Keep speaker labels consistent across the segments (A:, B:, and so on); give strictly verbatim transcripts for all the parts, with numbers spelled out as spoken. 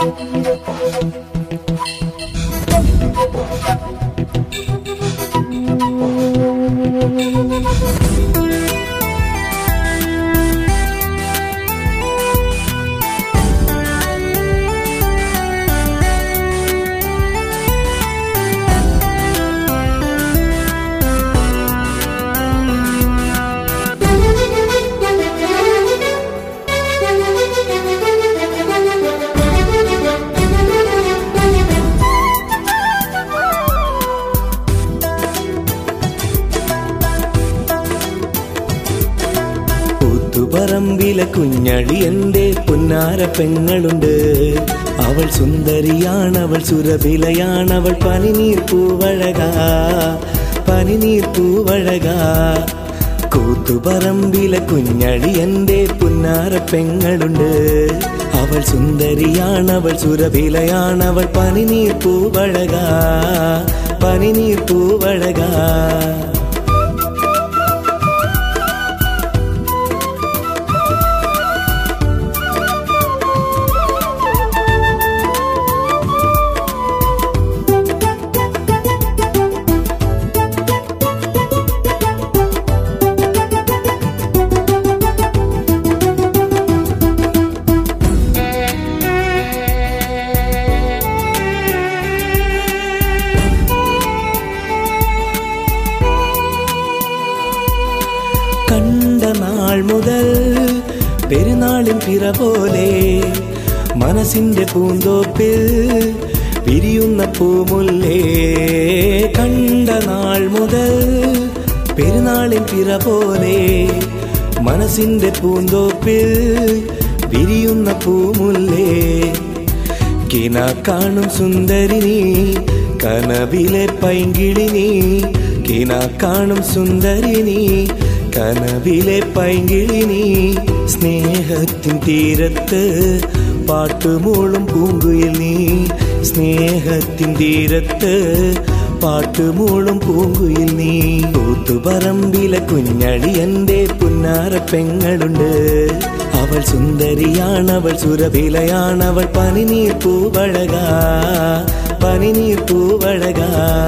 A: പറമ്പിലെ കുഞ്ഞളി എൻ്റെ പുന്നാര പെങ്ങളുണ്ട്. അവൾ സുന്ദരിയാണവൾ സുരഭിലയാണവൾ പനിനീർ പൂവഴക പനിനീർ പൂവഴക. കൂത്തുപറമ്പിലെ കുഞ്ഞളി എൻ്റെ പുന്നാര പെങ്ങളുണ്ട്. അവൾ സുന്ദരിയാണവൾ സുരഭിലയാണവൾ പനിനീർ പൂവഴക പനിനീർ പൂവഴക. കണ്ട നാൾ മുതൽ പെരുന്നാളിൻ പിറ പോലെ മനസ്സിന്റെ പൂന്തോപ്പിൽ വിരിയുന്ന പൂമുല്ലേ. കണ്ട നാൾ മുതൽ പെരുന്നാളിൻ പിറ പോലെ മനസ്സിന്റെ പൂന്തോപ്പിൽ വിരിയുന്ന പൂമുല്ലേ. കിന കാണും സുന്ദരിനി കനവിലെ പൈങ്കിളിനി. കിന കാണും സുന്ദരിനി കനവിലെ പൈങ്കിളിനി. സ്നേഹത്തിൻ തീരത്ത് പാട്ടുമൂളും പൂങ്കുയിൽ നീ. സ്നേഹത്തിൻ തീരത്ത് പാട്ടുമൂളും പൂങ്കുയിൽ നീ. കൂത്തുപറമ്പിലെ കുഞ്ഞളി എൻ്റെ പുന്നാര പെങ്ങളുണ്ട്. അവൾ സുന്ദരിയാണവൾ സുരഭിലയാണവൾ പനിനീർ പൂവഴക പനിനീർ പൂവഴക.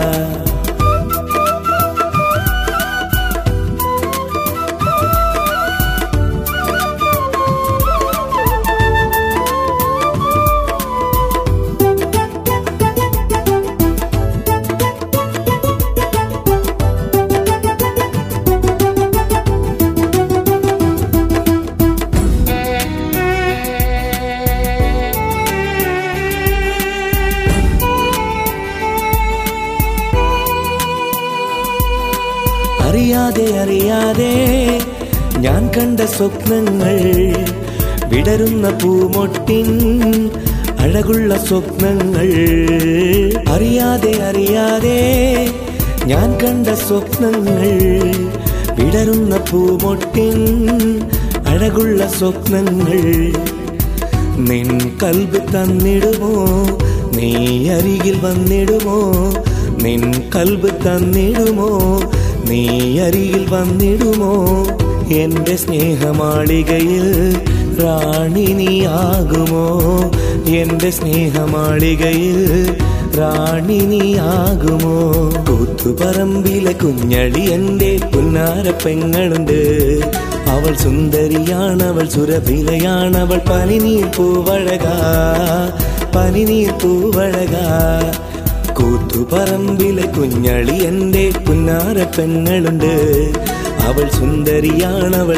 A: അറിയാതെ അറിയാതെ ഞാൻ കണ്ട സ്വപ്നങ്ങൾ വിടരുന്ന പൂമൊട്ടിൻ അഴകുള്ള സ്വപ്നങ്ങൾ. അറിയാതെ അറിയാതെ ഞാൻ കണ്ട സ്വപ്നങ്ങൾ വിടരുന്ന പൂമൊട്ടിൻ അഴകുള്ള സ്വപ്നങ്ങൾ. നിൻ കൽബ് തന്നിടുമോ നീ അരികിൽ വന്നിടുമോ. നിൻ കൽബ് തന്നിടുമോ നീ അരികിൽ വന്നിടുമോ. എൻ്റെ സ്നേഹമാളികയിൽ റാണി നീയാകുമോ. എൻ്റെ സ്നേഹമാളികയിൽ റാണി നീയാകുമോ. കൂത്തുപറമ്പിലെ കുഞ്ഞളി എൻ്റെ പുന്നാര പെങ്ങളുണ്ട്. അവൾ സുന്ദരിയാണവൾ സുരഭിലയാണവൾ പനിനീർ പൂവഴക പനിനീർ പൂവഴക. കൂത്തുപറമ്പിലെ കുഞ്ഞളി എൻ്റെ പുന്നാര പെങ്ങളുണ്ട്. അവൾ സുന്ദരിയാണവൾ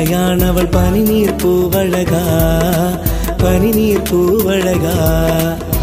A: സുരഭിലയാണവൾ പനിനീർ പൂവഴക പനിനീർ പൂവഴക.